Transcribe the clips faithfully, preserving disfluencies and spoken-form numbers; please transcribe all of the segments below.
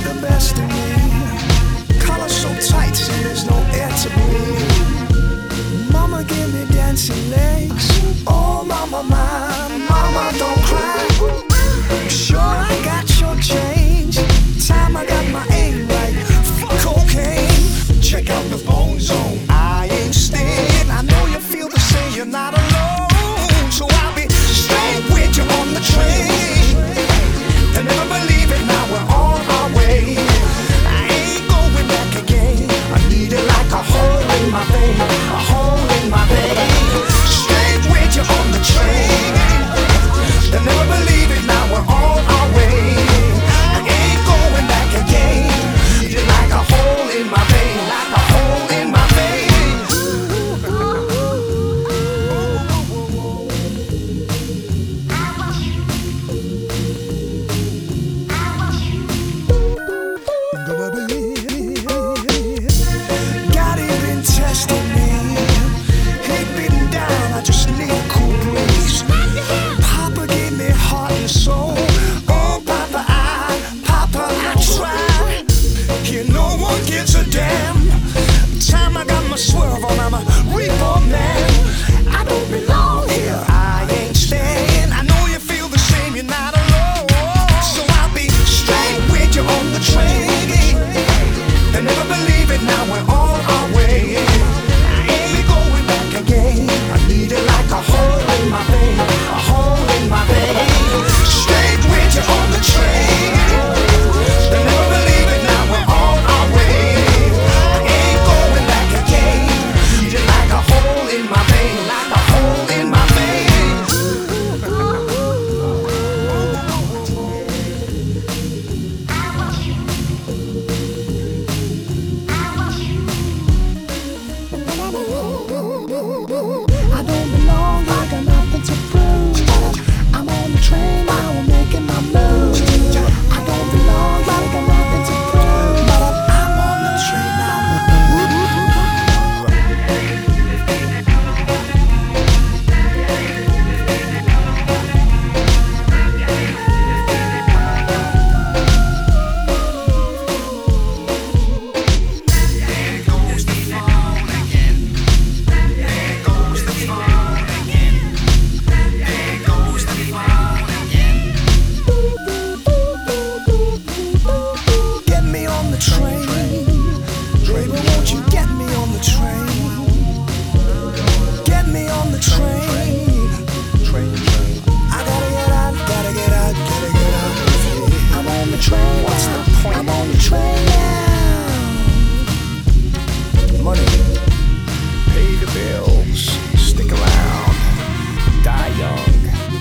the best of me. Collar so tight, see there's no air to breathe. Mama give me dancing legs. Oh mama, my mama, don't cry. Sure I got your change. Time I got my aim right. Fuck cocaine. Check out the Bone Zone. I ain't staying. I know you feel the same. You're not alone. So I'll be straight with you on the train. They never believe it. Now we're on our way. I ain't going back again. I need it like a hole in my vein. A hole in my vein. Straight with you on the train. They never believe it. Now we're on our way. I ain't going back again. Need it like a hole in my vein. Like a hole in my vein. God ain't been testing me. Ain't been down. I just need a cool breeze. Papa gave me heart and soul. Oh, Papa, I, Papa, I tried. Here no one gives a damn. Time I got my swerve on, I'm a reborn man. I don't belong here. I ain't staying. I know you feel the same. You're not alone. So I'll be straight with you on the train. They never believe it. Now we're on our way. I ain't going back again. I need it like a hole in my vein. A hole in my vein. Straight with you on the train. They never believe it. Now we're on our way. I ain't going back again. Need it like a hole in my vein. Like a hole in my vein. I don't belong, I got nothing to prove. I'm on the train, now I'm making my move. I don't belong, I got nothing to prove. I'm on the train now. There goes the phone again. There goes the phone again. There goes the phone again. Get me on the train. Baby, won't you get me on the train? Get me on the train. Train, train. I gotta get out, gotta get out, gotta get out. I'm on the train. What's the point? I'm on the train now. Money. Pay the bills. Stick around. Die young.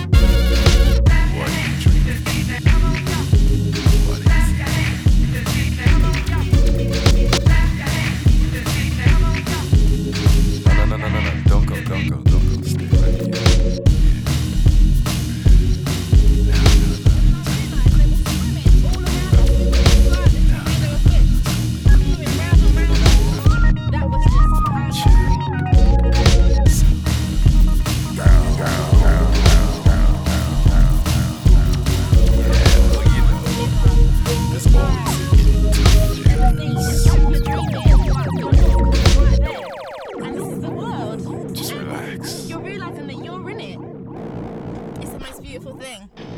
No, no, no, no, no, no. Don't go, don't go, don't go. Stay right here. Down, down, down, down, down, down, down, down. Yeah, well, you know, there's always And this is the world. just relax. You're realizing that you're in it. It's the most beautiful thing.